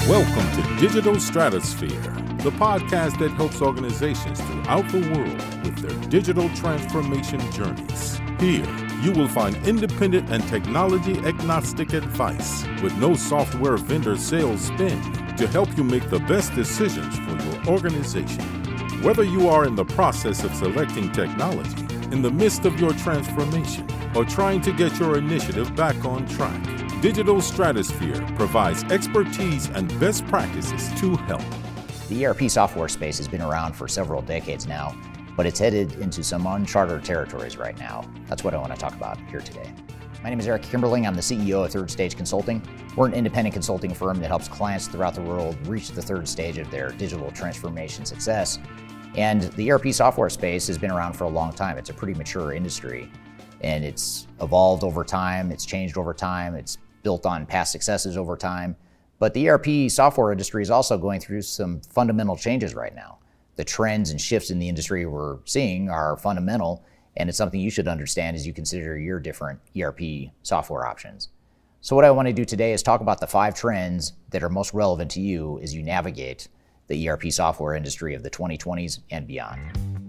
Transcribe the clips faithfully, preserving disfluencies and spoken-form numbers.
Welcome to Digital Stratosphere, the podcast that helps organizations throughout the world with their digital transformation journeys. Here, you will find independent and technology-agnostic advice with no software vendor sales spin to help you make the best decisions for your organization. Whether you are in the process of selecting technology, in the midst of your transformation, or trying to get your initiative back on track, Digital Stratosphere provides expertise and best practices to help. The E R P software space has been around for several decades now, but it's headed into some uncharted territories right now. That's what I want to talk about here today. My name is Eric Kimberling. I'm the C E O of Third Stage Consulting. We're an independent consulting firm that helps clients throughout the world reach the third stage of their digital transformation success. And the E R P software space has been around for a long time. It's a pretty mature industry, and it's evolved over time. It's changed over time. It's built on past successes over time. But the E R P software industry is also going through some fundamental changes right now. The trends and shifts in the industry we're seeing are fundamental, and it's something you should understand as you consider your different E R P software options. So what I want to do today is talk about the five trends that are most relevant to you as you navigate the E R P software industry of the twenty twenties and beyond.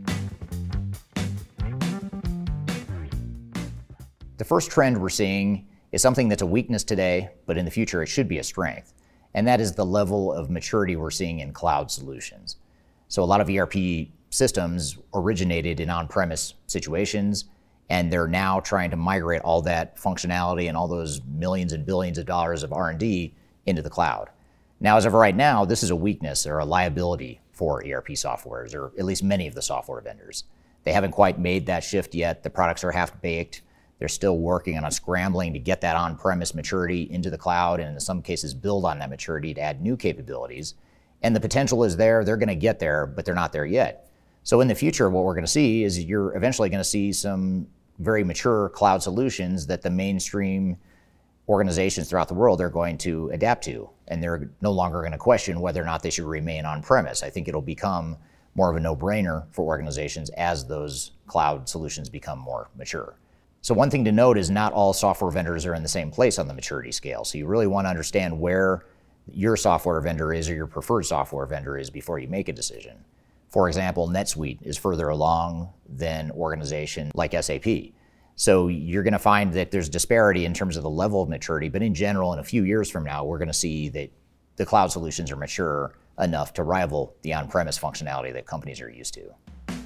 The first trend we're seeing is something that's a weakness today, but in the future it should be a strength. And that is the level of maturity we're seeing in cloud solutions. So a lot of E R P systems originated in on-premise situations, and they're now trying to migrate all that functionality and all those millions and billions of dollars of R and D into the cloud. Now, as of right now, this is a weakness or a liability for E R P softwares, or at least many of the software vendors. They haven't quite made that shift yet. The products are half-baked. They're still working on a scrambling to get that on-premise maturity into the cloud, and in some cases build on that maturity to add new capabilities. And the potential is there. They're going to get there, but they're not there yet. So in the future, what we're going to see is you're eventually going to see some very mature cloud solutions that the mainstream organizations throughout the world are going to adapt to, and they're no longer going to question whether or not they should remain on-premise. I think it'll become more of a no-brainer for organizations as those cloud solutions become more mature. So one thing to note is not all software vendors are in the same place on the maturity scale. So you really want to understand where your software vendor is or your preferred software vendor is before you make a decision. For example, NetSuite is further along than organization like S A P. So you're going to find that there's disparity in terms of the level of maturity, but in general, in a few years from now, we're going to see that the cloud solutions are mature enough to rival the on-premise functionality that companies are used to.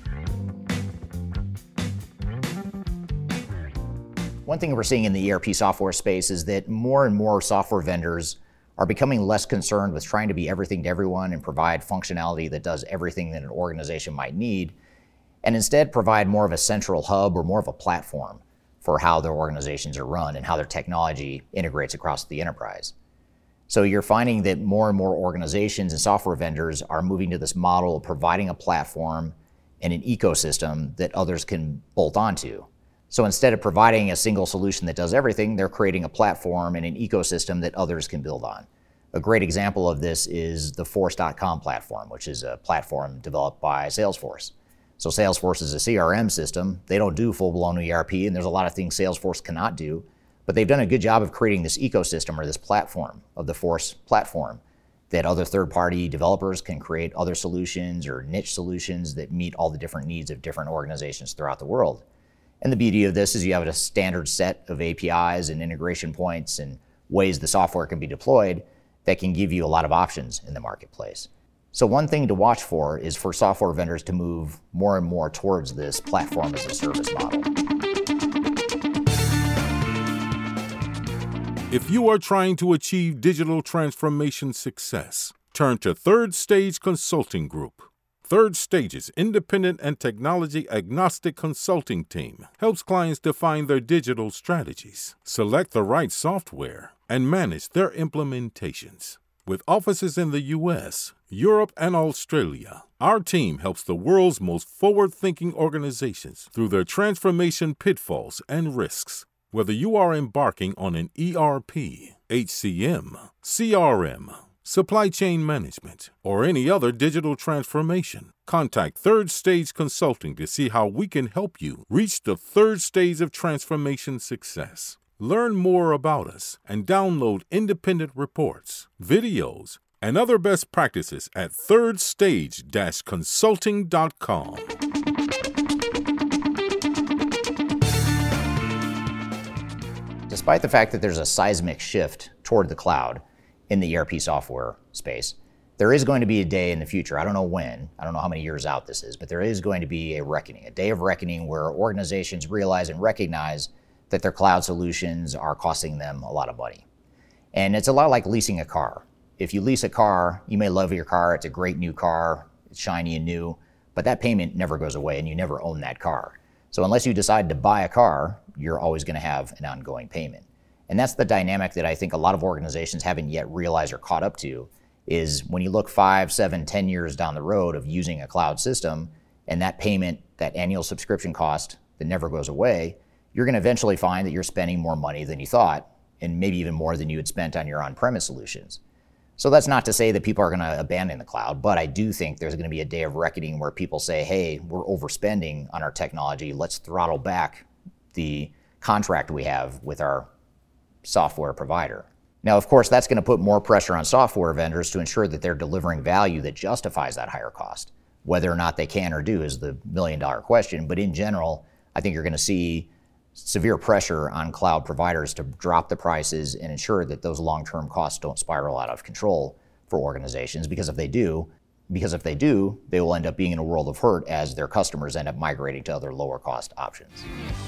One thing we're seeing in the E R P software space is that more and more software vendors are becoming less concerned with trying to be everything to everyone and provide functionality that does everything that an organization might need, and instead provide more of a central hub or more of a platform for how their organizations are run and how their technology integrates across the enterprise. So you're finding that more and more organizations and software vendors are moving to this model of providing a platform and an ecosystem that others can bolt onto. So instead of providing a single solution that does everything, they're creating a platform and an ecosystem that others can build on. A great example of this is the Force dot com platform, which is a platform developed by Salesforce. So Salesforce is a C R M system. They don't do full-blown E R P, and there's a lot of things Salesforce cannot do, but they've done a good job of creating this ecosystem or this platform of the Force platform that other third-party developers can create other solutions or niche solutions that meet all the different needs of different organizations throughout the world. And the beauty of this is you have a standard set of A P Is and integration points and ways the software can be deployed that can give you a lot of options in the marketplace. So one thing to watch for is for software vendors to move more and more towards this platform as a service model. If you are trying to achieve digital transformation success, turn to Third Stage Consulting Group. Third Stage's independent and technology-agnostic consulting team helps clients define their digital strategies, select the right software, and manage their implementations. With offices in the U S, Europe, and Australia, our team helps the world's most forward-thinking organizations through their transformation pitfalls and risks. Whether you are embarking on an E R P, H C M, C R M, supply chain management, or any other digital transformation, contact Third Stage Consulting to see how we can help you reach the third stage of transformation success. Learn more about us and download independent reports, videos, and other best practices at third stage consulting dot com. Despite the fact that there's a seismic shift toward the cloud in the E R P software space, there is going to be a day in the future, I don't know when, I don't know how many years out this is, but there is going to be a reckoning, a day of reckoning where organizations realize and recognize that their cloud solutions are costing them a lot of money. And it's a lot like leasing a car. If you lease a car, you may love your car, it's a great new car, it's shiny and new, but that payment never goes away and you never own that car. So unless you decide to buy a car, you're always going to have an ongoing payment. And that's the dynamic that I think a lot of organizations haven't yet realized or caught up to, is when you look five, seven, ten years down the road of using a cloud system and that payment, that annual subscription cost that never goes away, you're going to eventually find that you're spending more money than you thought, and maybe even more than you had spent on your on-premise solutions. So that's not to say that people are going to abandon the cloud, but I do think there's going to be a day of reckoning where people say, hey, we're overspending on our technology, let's throttle back the contract we have with our software provider. Now, of course, that's going to put more pressure on software vendors to ensure that they're delivering value that justifies that higher cost. Whether or not they can or do is the million dollar question, but in general, I think you're going to see severe pressure on cloud providers to drop the prices and ensure that those long-term costs don't spiral out of control for organizations, because if they do, because if they do, they will end up being in a world of hurt as their customers end up migrating to other lower cost options.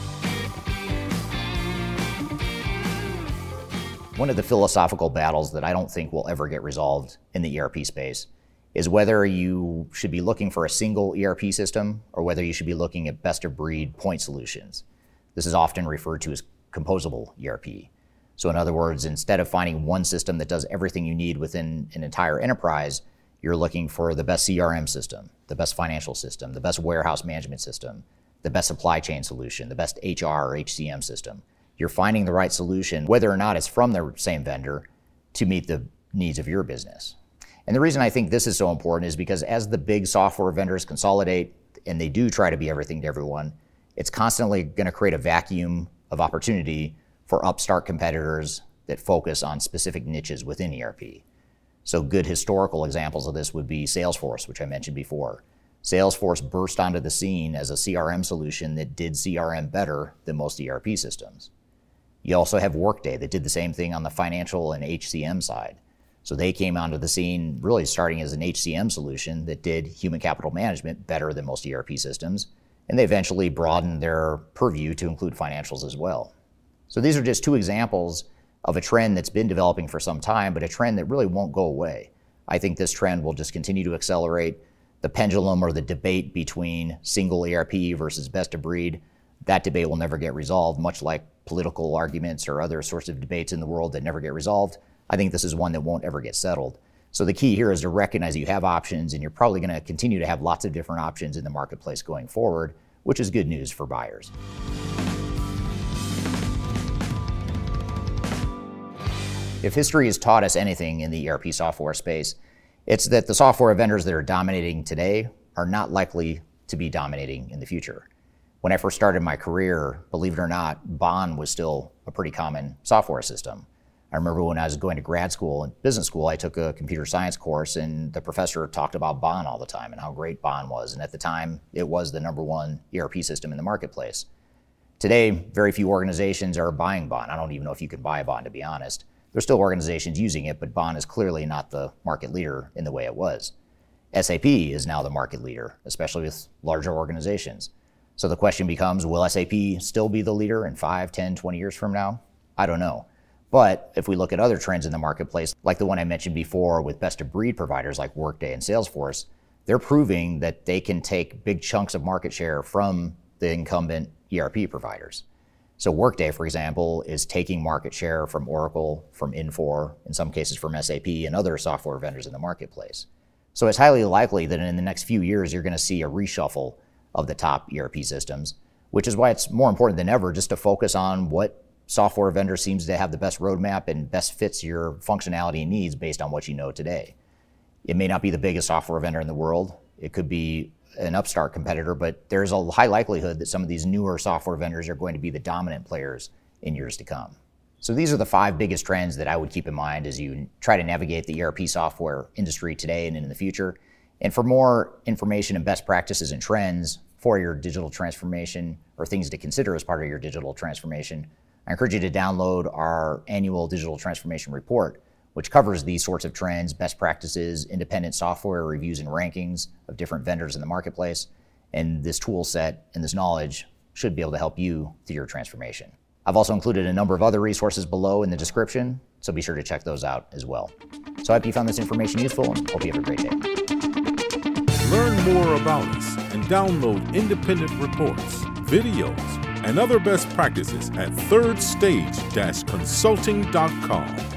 One of the philosophical battles that I don't think will ever get resolved in the E R P space is whether you should be looking for a single E R P system or whether you should be looking at best-of-breed point solutions. This is often referred to as composable E R P. So in other words, instead of finding one system that does everything you need within an entire enterprise, you're looking for the best C R M system, the best financial system, the best warehouse management system, the best supply chain solution, the best H R or H C M system. You're finding the right solution, whether or not it's from the same vendor, to meet the needs of your business. And the reason I think this is so important is because as the big software vendors consolidate, and they do try to be everything to everyone, it's constantly going to create a vacuum of opportunity for upstart competitors that focus on specific niches within E R P. So good historical examples of this would be Salesforce, which I mentioned before. Salesforce burst onto the scene as a C R M solution that did C R M better than most E R P systems. You also have Workday that did the same thing on the financial and H C M side. So they came onto the scene really starting as an H C M solution that did human capital management better than most E R P systems, and they eventually broadened their purview to include financials as well. So these are just two examples of a trend that's been developing for some time, but a trend that really won't go away. I think this trend will just continue to accelerate. The pendulum or the debate between single E R P versus best of breed, that debate will never get resolved, much like political arguments or other sorts of debates in the world that never get resolved. I think this is one that won't ever get settled. So the key here is to recognize you have options, and you're probably going to continue to have lots of different options in the marketplace going forward, which is good news for buyers. If history has taught us anything in the E R P software space, it's that the software vendors that are dominating today are not likely to be dominating in the future. When I first started my career, believe it or not, B O N was still a pretty common software system. I remember when I was going to grad school and business school, I took a computer science course, and the professor talked about B O N all the time and how great B O N was. And at the time, it was the number one E R P system in the marketplace. Today, very few organizations are buying B O N. I don't even know if you can buy B O N, to be honest. There's still organizations using it, but B O N is clearly not the market leader in the way it was. S A P is now the market leader, especially with larger organizations. So the question becomes, will S A P still be the leader in five, ten, twenty years from now? I don't know. But if we look at other trends in the marketplace, like the one I mentioned before with best-of-breed providers like Workday and Salesforce, they're proving that they can take big chunks of market share from the incumbent E R P providers. So Workday, for example, is taking market share from Oracle, from Infor, in some cases from S A P and other software vendors in the marketplace. So it's highly likely that in the next few years, you're going to see a reshuffle of the top E R P systems, which is why it's more important than ever just to focus on what software vendor seems to have the best roadmap and best fits your functionality and needs based on what you know today. It may not be the biggest software vendor in the world. It could be an upstart competitor, but there's a high likelihood that some of these newer software vendors are going to be the dominant players in years to come. So these are the five biggest trends that I would keep in mind as you try to navigate the E R P software industry today and in the future. And for more information and best practices and trends for your digital transformation or things to consider as part of your digital transformation, I encourage you to download our annual digital transformation report, which covers these sorts of trends, best practices, independent software reviews and rankings of different vendors in the marketplace. And this tool set and this knowledge should be able to help you through your transformation. I've also included a number of other resources below in the description, so be sure to check those out as well. So I hope you found this information useful and hope you have a great day. Learn more about us and download independent reports, videos, and other best practices at third stage dash consulting dot com.